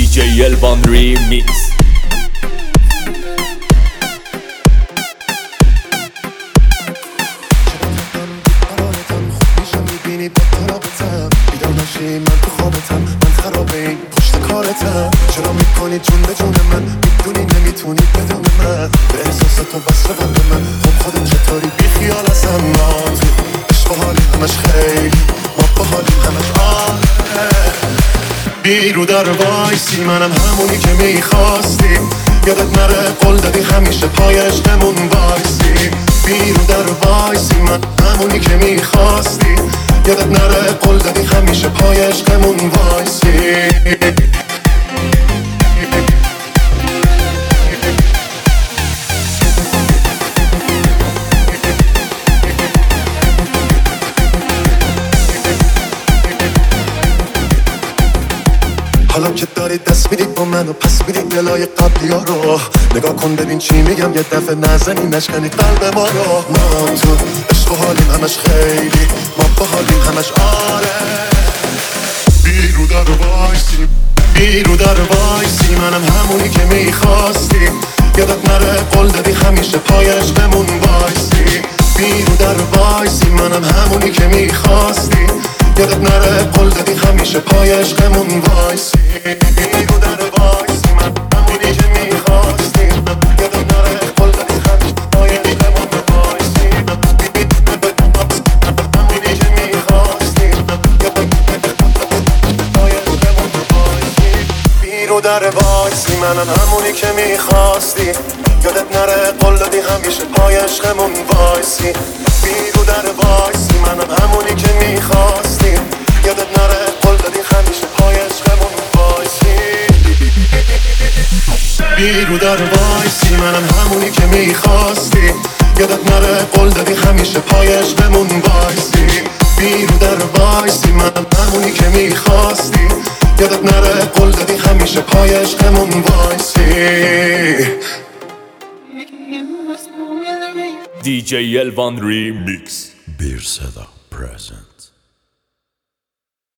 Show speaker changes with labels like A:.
A: DJ Elvan Remix.
B: من تو خوابتم، من خرابه این پشت کارتم. چرا میکنی جون به جون من؟ میدونی نمیتونی بدون من. به احساس تو بس رفت من. خب خودت چطوری بی خیال ازم؟ ما تو عشق و حالی همش خیلی، ما با حالی همش بیرو در وایسی، منم همونی که میخواستی. یادت نره قول دادی همیشه پای عشقمون وایسی. بیرو در وایسی، من همونی که میخواستی. یادت نره قول دادی همیشه پای عشقمون وایسی. حالا که داری دست میدی با من و پس میدی دلای قبلی ها رو. نگاه کن ببین چی میگم، یه دفعه نزنی نشکنی قلب ما رو. ما تو عشق و حالیم همش خیلی، ما با حالیم همش بیرو در وایسی، بیرو در وایسی، منم همونی که میخواستی. یادت نره قول دادی همیشه پای عشقمون وایسی. بیرو در وایسی، منم همونی که میخواستی. یادت نره قول دادی همیشه پای عشقمون وایسی. بیرو در وایسی، من همونی که میخواستی. یادت نره قول دادی همیشه پای عشقمون وایسی. همونی که میخواستی. بیرو در وایسی، منم همونی که میخواستی. یادت نره قول دادی همیشه پای عشقمون وایسی. بیرو در وایسی، منم همونی که میخواستی. یادت نره قول دادی همیشه پای عشقمون وایسی. بیرو در وایسی، منم همونی که میخواستی. یادت نره قول دادی همیشه پای عشقمون وایسی. بیرو در وایسی، منم همونی که میخواستی. یادت نره قول دادی همیشه پای عشقمون وایسی.
A: DJ Elvan Remix.
C: Bir Seda present.